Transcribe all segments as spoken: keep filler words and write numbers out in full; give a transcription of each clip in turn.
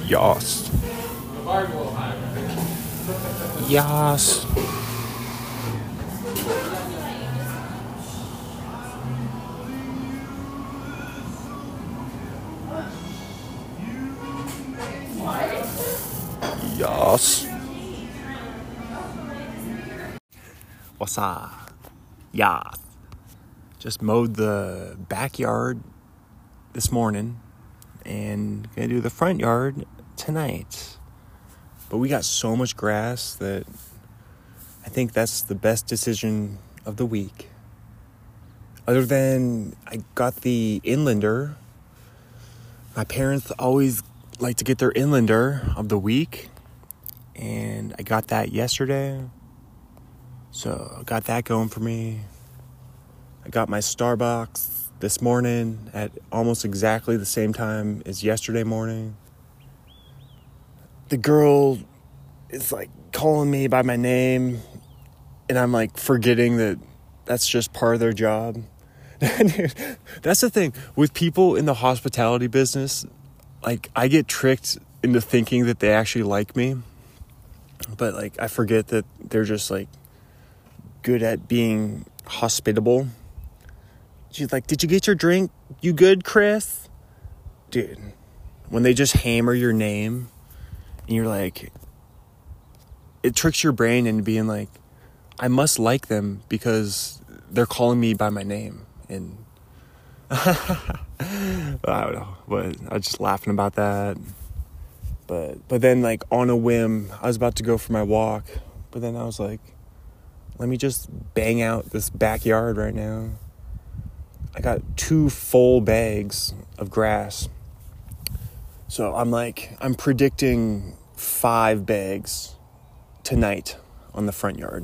Yas. Yas. Yas. What's up? Yas. Just mowed the backyard this morning and gonna do the front yard tonight. But we got so much grass that I think that's the best decision of the week. Other than I got the Inlander. My parents always like to get their Inlander of the week. And I got that yesterday. So I got that going for me. I got my Starbucks this morning at almost exactly the same time as yesterday morning. The girl is like calling me by my name, and I'm like forgetting that that's just part of their job. That's the thing with people in the hospitality business. Like, I get tricked into thinking that they actually like me, but like I forget that they're just like good at being hospitable. She's like, "Did you get your drink? You good, Chris?" Dude, when they just hammer your name and you're like, it tricks your brain into being like, I must like them because they're calling me by my name. And I don't know, but I was just laughing about that. But but then, like, on a whim, I was about to go for my walk, but then I was like, let me just bang out this backyard right now. I got two full bags of grass. So I'm like, I'm predicting five bags tonight on the front yard.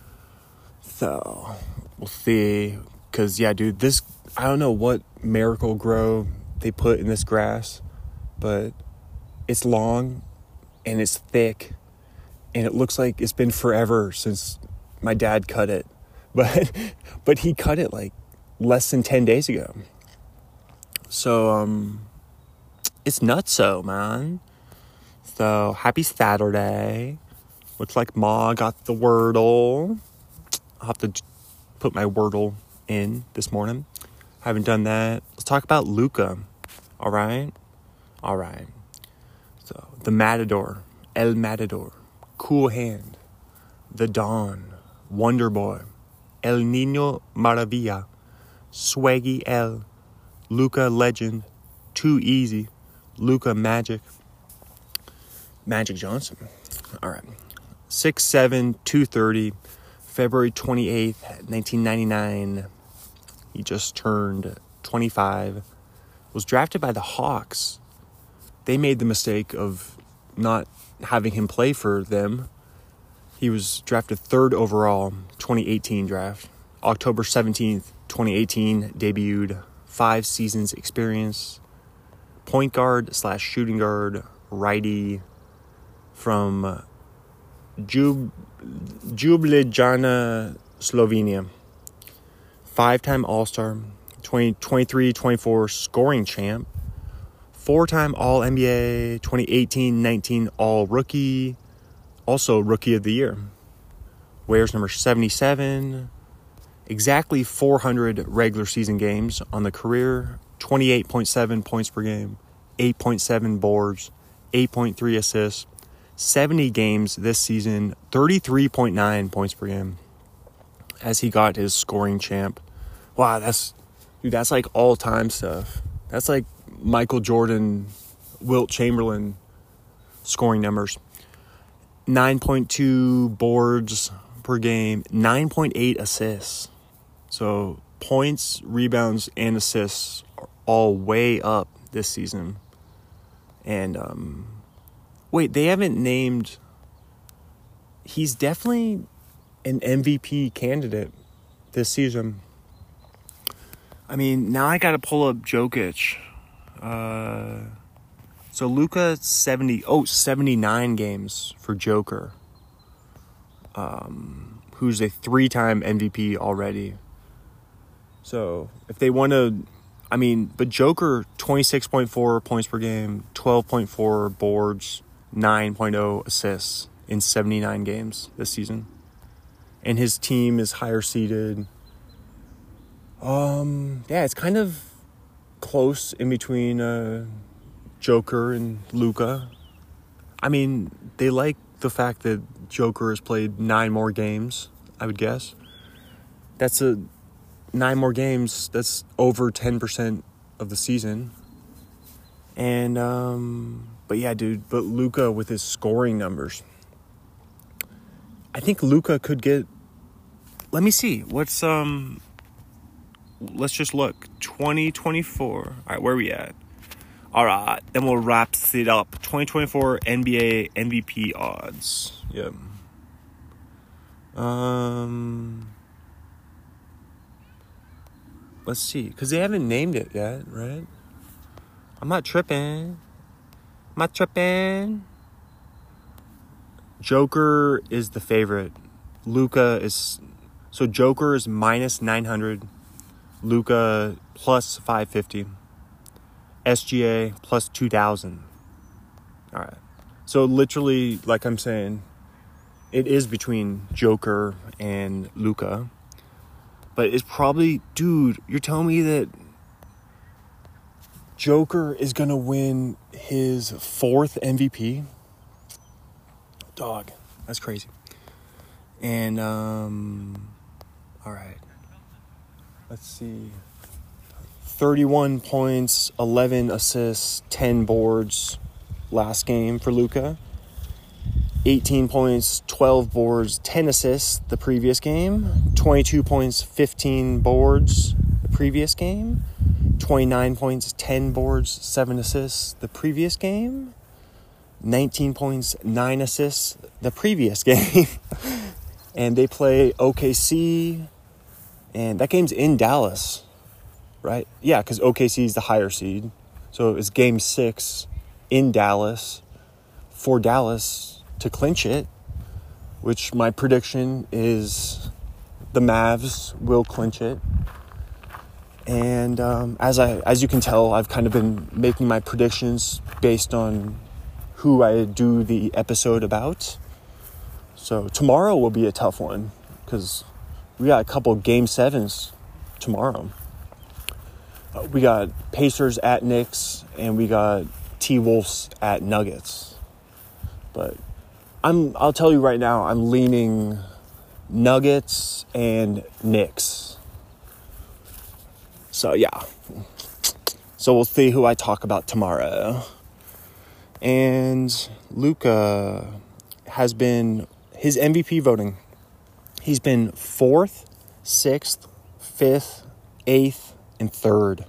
So we'll see. Because, yeah, dude, this, I don't know what Miracle Grow they put in this grass, but it's long and it's thick and it looks like it's been forever since my dad cut it. But but he cut it like less than ten days ago. So, um, it's nutso, man. So, happy Saturday. Looks like Ma got the Wordle. I'll have to put my Wordle in this morning. Haven't done that. Let's talk about Luka. All right? All right. So, the Matador. El Matador. Cool Hand. The Dawn. Wonder Boy. El Niño Maravilla. Swaggy L. Luka Legend. Too Easy. Luka Magic. Magic Johnson. All right. six seven, two thirty. February twenty-eighth, nineteen ninety-nine. He just turned twenty-five. Was drafted by the Hawks. They made the mistake of not having him play for them. He was drafted third overall, twenty eighteen draft. October seventeenth, twenty eighteen, debuted. Five seasons experience. Point guard slash shooting guard, righty from Jub- Ljubljana, Slovenia. Five-time All-Star, twenty twenty-three twenty-four scoring champ. Four-time All-N B A, twenty eighteen nineteen All-Rookie. Also Rookie of the Year. Wears number seventy-seven. Exactly four hundred regular season games on the career. twenty-eight point seven points per game. eight point seven boards. eight point three assists. seventy games this season. thirty-three point nine points per game. As he got his scoring champ. Wow, that's... Dude, that's like all-time stuff. That's like Michael Jordan, Wilt Chamberlain scoring numbers. nine point two boards per game. nine point eight assists. So points, rebounds, and assists are all way up this season. And, um... wait, they haven't named... He's definitely an M V P candidate this season. I mean, now I got to pull up Jokic. Uh, so Luka, seventy, oh, seventy-nine games for Joker. Um, who's a three-time M V P already. So if they want to... I mean, but Joker, twenty-six point four points per game, twelve point four boards, nine point oh assists in seventy-nine games this season. And his team is higher seeded. Um, yeah, it's kind of close in between uh, Joker and Luka. I mean, they like the fact that Joker has played nine more games, I would guess. That's a nine more games. That's over ten percent of the season. And, um, but yeah, dude, but Luka with his scoring numbers. I think Luka could get, let me see, what's, um, let's just look, twenty twenty-four. All right, where are we at? All right, then we'll wrap it up. twenty twenty-four N B A M V P odds. Yep. Um, let's see, because they haven't named it yet, right? I'm not tripping. I'm not tripping. Joker is the favorite. Luka is... So Joker is minus nine hundred. Luka plus five fifty. S G A plus two thousand. All right. So literally, like I'm saying, it is between Joker and Luka. But it's probably... Dude, you're telling me that Joker is going to win his fourth M V P? Dog. That's crazy. And, um... all right. Let's see. thirty-one points, eleven assists, ten boards last game for Luka. eighteen points, twelve boards, ten assists the previous game. twenty-two points, fifteen boards the previous game. twenty-nine points, ten boards, seven assists the previous game. nineteen points, nine assists the previous game. And they play O K C, and that game's in Dallas, right? Yeah, because O K C is the higher seed. So it's game six in Dallas for Dallas to clinch it, which my prediction is the Mavs will clinch it. And um, as I, as you can tell, I've kind of been making my predictions based on who I do the episode about. So tomorrow will be a tough one because we got a couple game sevens tomorrow. Uh, we got Pacers at Knicks and we got T-Wolves at Nuggets. But I'm I'll tell you right now, I'm leaning Nuggets and Knicks. So yeah. So we'll see who I talk about tomorrow. And Luka has been his M V P voting. He's been fourth, sixth, fifth, eighth, and third.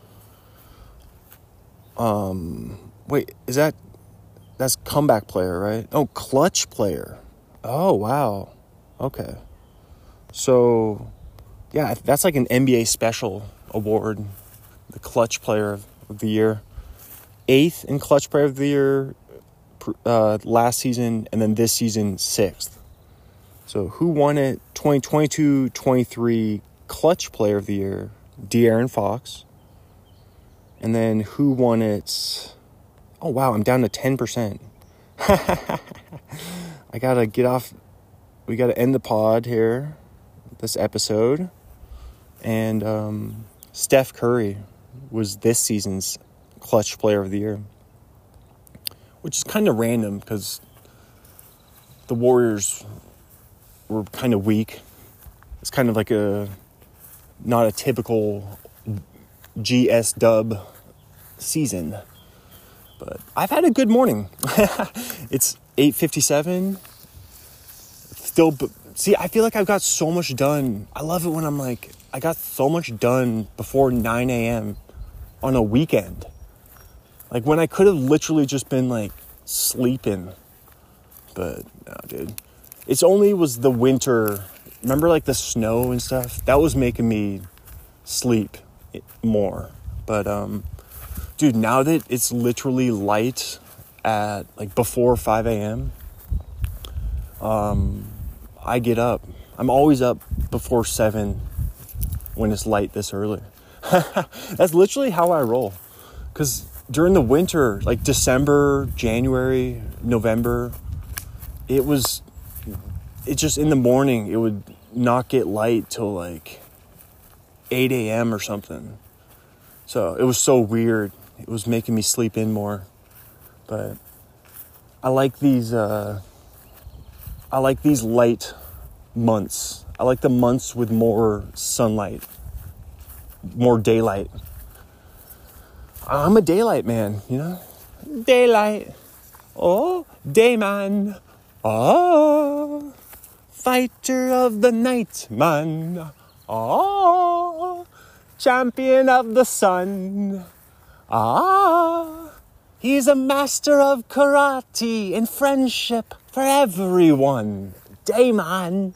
Um, wait, is that that's comeback player, right? Oh, clutch player. Oh, wow. Okay. So, yeah, that's like an N B A special award, the clutch player of the year. Eighth in clutch player of the year uh, last season, and then this season, sixth. So who won it? twenty twenty-two twenty-three clutch player of the year, De'Aaron Fox. And then who won it? Oh, wow, I'm down to ten percent. I got to get off. We got to end the pod here, this episode. And um, Steph Curry was this season's clutch player of the year, which is kind of random because the Warriors were kind of weak. It's kind of like a not a typical G S dub season, but I've had a good morning. It's eight fifty-seven. Still, see, I feel like I've got so much done. I love it when I'm like, I got so much done before nine a.m. on a weekend. Like when I could have literally just been like sleeping. But no, dude. It's only was the winter. Remember like the snow and stuff? That was making me sleep more. But um dude, now that it's literally light at like before five a.m. um I get up. I'm always up before seven when it's light this early. That's literally how I roll. Because during the winter, like December, January, November, it was, it just in the morning, it would not get light till like eight a.m. or something. So it was so weird. It was making me sleep in more. But I like these, uh, I like these light months. I like the months with more sunlight, more daylight. I'm a daylight man, you know? Daylight. Oh, dayman. Oh, fighter of the night, man. Oh, champion of the sun. Ah, he's a master of karate and friendship for everyone. Dayman.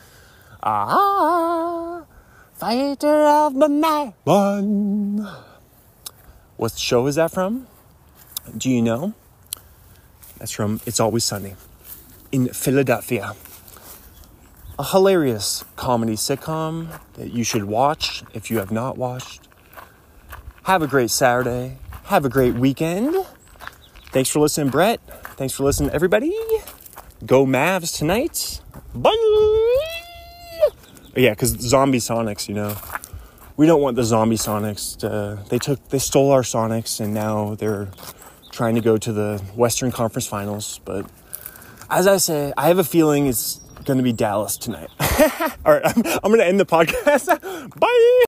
Ah, fighter of the night, man. What show is that from? Do you know? That's from It's Always Sunny in Philadelphia. A hilarious comedy sitcom that you should watch if you have not watched. Have a great Saturday. Have a great weekend. Thanks for listening, Brett. Thanks for listening, everybody. Go Mavs tonight. Bye! Yeah, because zombie Sonics, you know. We don't want the zombie Sonics to, they took, they stole our Sonics and now they're trying to go to the Western Conference Finals. But as I say, I have a feeling it's going to be Dallas tonight. All right, I'm, I'm going to end the podcast. Bye.